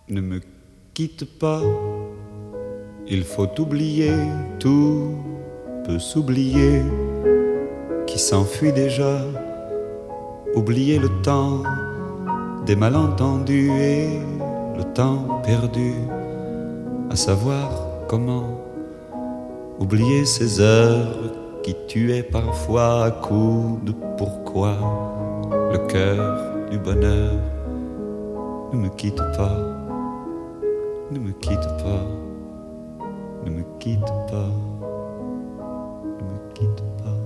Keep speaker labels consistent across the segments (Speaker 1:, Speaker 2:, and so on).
Speaker 1: Ne me quitte pas, il faut oublier, tout peut s'oublier, qui s'enfuit déjà, oublier le temps des malentendus et le temps perdu, à savoir comment oublier ces heures qui tuaient parfois à coups de pourquoi le cœur du bonheur. Ne me quitte pas, ne me quitte pas, ne me quitte pas, ne me quitte pas.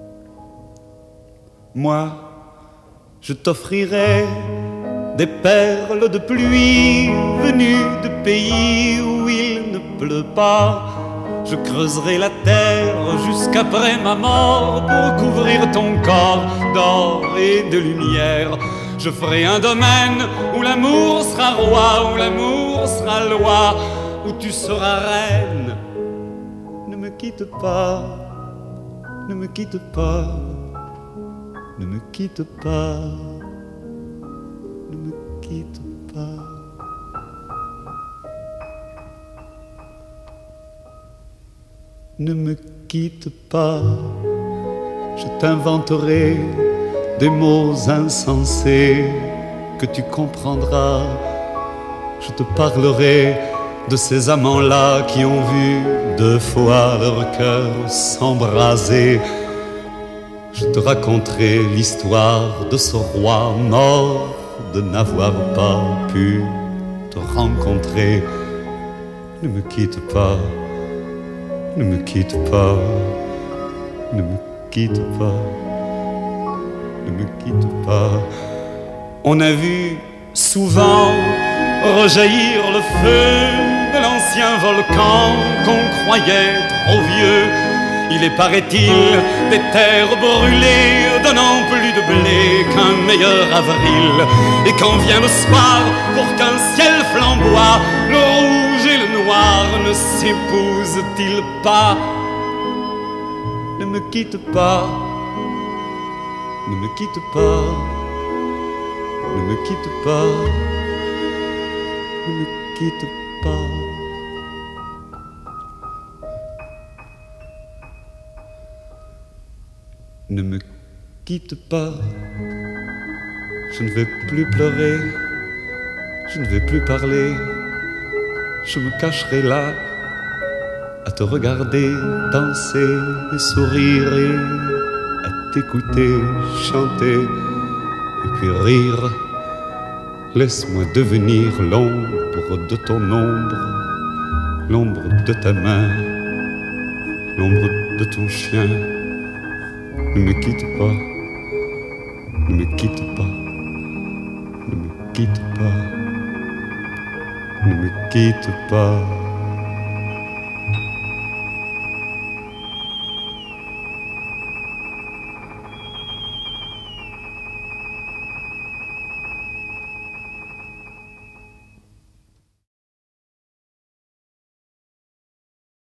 Speaker 1: Moi, je t'offrirai des perles de pluie venues de pays où il ne pleut pas. Je creuserai la terre jusqu'après ma mort pour couvrir ton corps d'or et de lumière. Je ferai un domaine où l'amour sera roi, où l'amour sera loi, où tu seras reine. Ne me quitte pas, ne me quitte pas, ne me quitte pas, ne me quitte pas. Ne me quitte pas, je t'inventerai des mots insensés que tu comprendras. Je te parlerai de ces amants-là qui ont vu 2 fois leur cœur s'embraser. Je te raconterai l'histoire de ce roi mort de n'avoir pas pu te rencontrer. Ne me quitte pas, ne me quitte pas, ne me quitte pas, ne me quitte pas. On a vu souvent rejaillir le feu de l'ancien volcan qu'on croyait trop vieux. Il est, paraît-il, des terres brûlées donnant plus de blé qu'un meilleur avril. Et quand vient le soir, pour qu'un ciel flamboie, le rouge et le noir ne s'épousent-ils pas? Ne me quitte pas, ne me quitte pas, ne me quitte pas, ne me quitte pas. Ne me quitte pas, je ne vais plus pleurer, je ne vais plus parler, je me cacherai là, à te regarder danser et sourire et à t'écouter chanter et puis rire. Laisse-moi devenir l'ombre de ton ombre, l'ombre de ta main, l'ombre de ton chien. Ne me quitte pas, ne me quitte pas, ne me quitte pas, ne me quitte pas.